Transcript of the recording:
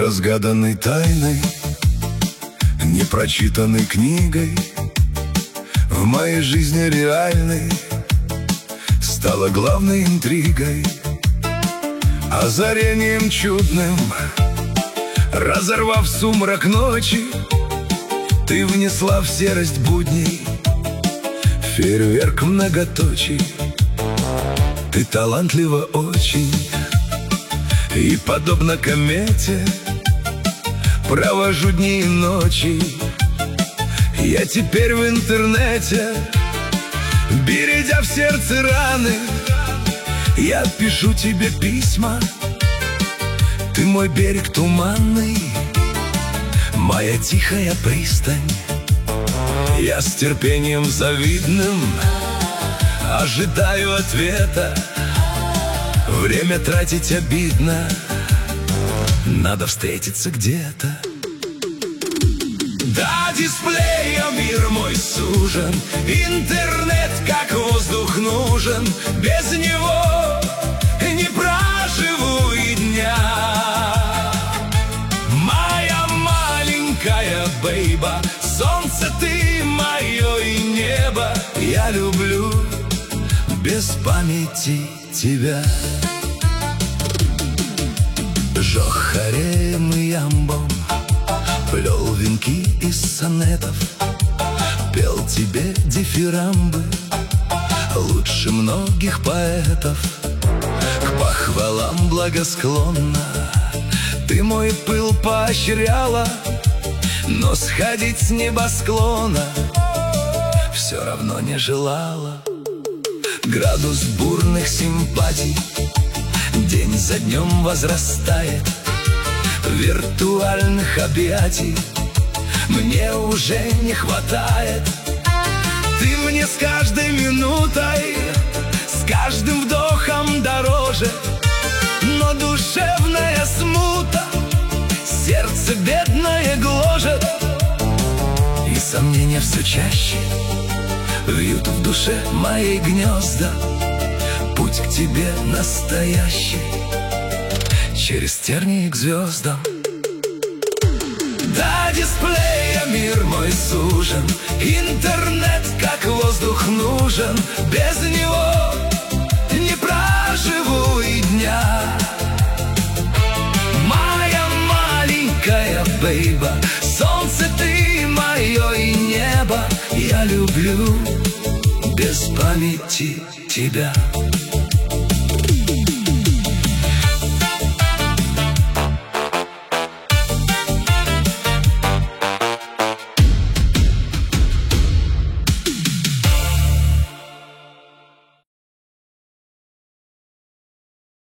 Неразгаданной тайной, непрочитанной книгой в моей жизни реальной стала главной интригой, озарением чудным. Разорвав сумрак ночи, ты внесла в серость будней фейерверк многоточий. Ты талантлива очень, и, подобно комете, провожу дни и ночи. Я теперь в интернете, бередя в сердце раны, я пишу тебе письма. Ты мой берег туманный, моя тихая пристань. Я с терпением завидным ожидаю ответа. Время тратить обидно, надо встретиться где-то. Да, дисплея мир мой сужен, интернет как воздух нужен. Без него не проживу и дня. Моя маленькая бейба, солнце ты мое и небо. Я люблю без памяти тебя. Жохарем и ямбом плел венки из сонетов, пел тебе дифирамбы лучше многих поэтов. К похвалам благосклонна ты мой пыл поощряла, но сходить с небосклона все равно не желала. Градус бурных симпатий день за днем возрастает, виртуальных объятий мне уже не хватает. Ты мне с каждой минутой, с каждым вдохом дороже, но душевная смута сердце бедное гложет. И сомнения все чаще вьют в душе моей гнезда. Путь к тебе настоящий через тернии к звездам. Да, дисплея мир мой сужен, интернет как воздух нужен. Без него не проживу и дня. Моя маленькая бейба, солнце ты мое и небо. Я люблю без памяти тебя.